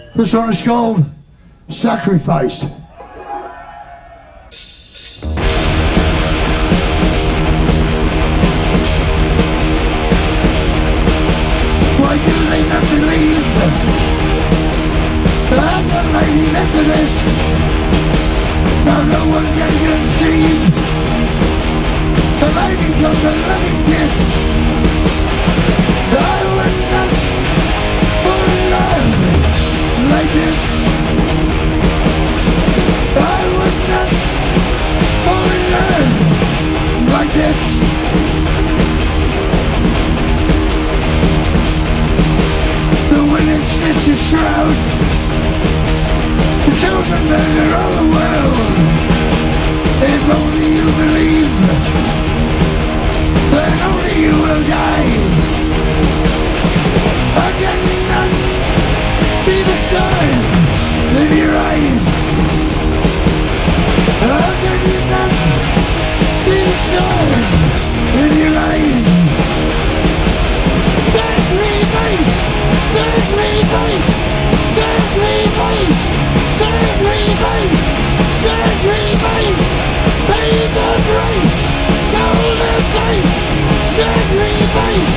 This one is called Sacrifice. Why do they not believe I'm the lady Methodist? Now no one can conceive the lady of the loving kiss. I would not fall in love like this. I would not fall in love like this. The women stitch your shrouds, the children murder all the world. If only you believe, then only you will die. How can you not see the stars in your eyes? How can you not see the stars in your eyes? Sacrifice! Sacrifice! Sacrifice! Sacrifice! Sacrifice! Pay the price! Gold as ice! Sacrifice!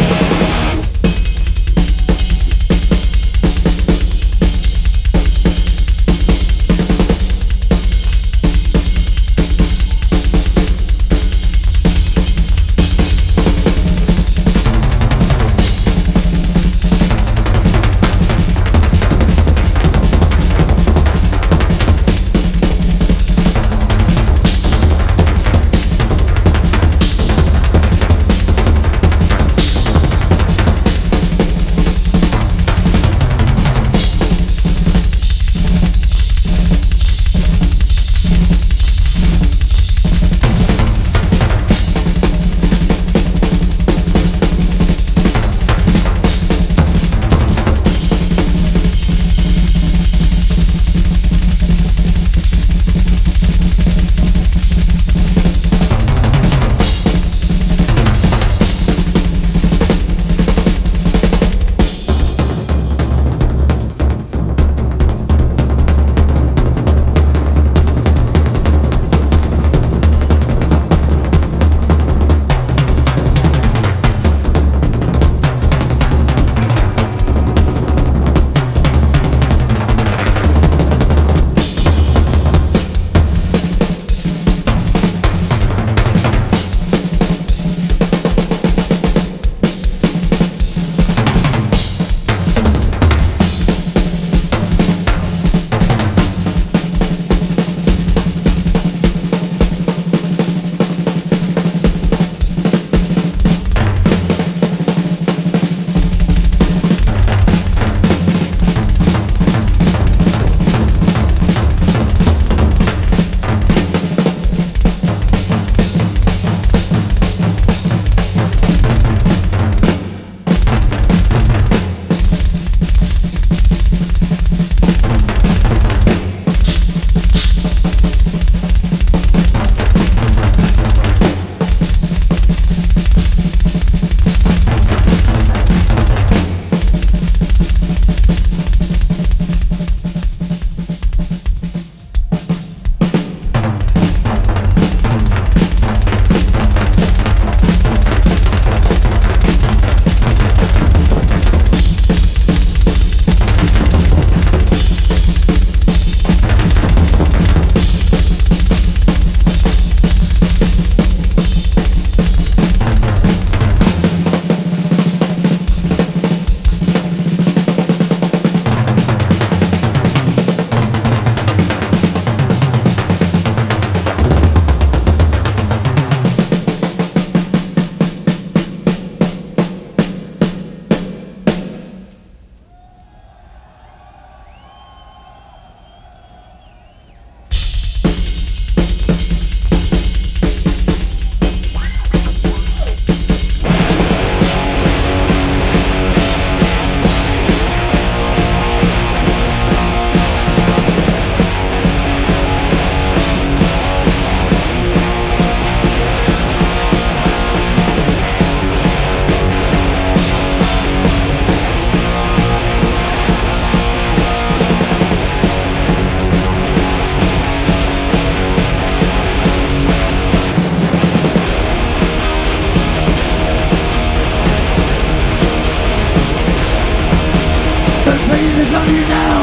on you now.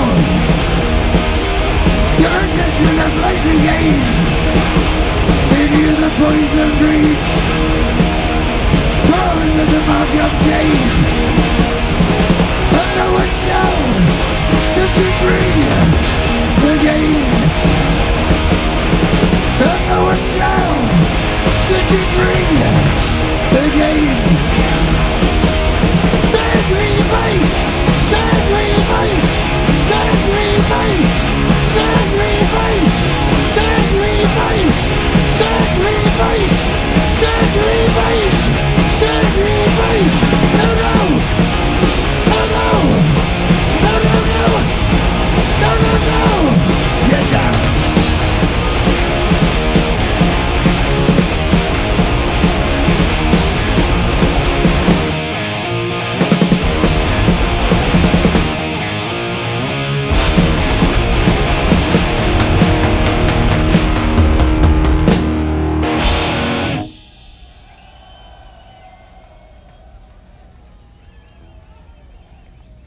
Your intention of play the game. In you the poison breeds. Crawling with the mark of Cain. And no one shall set you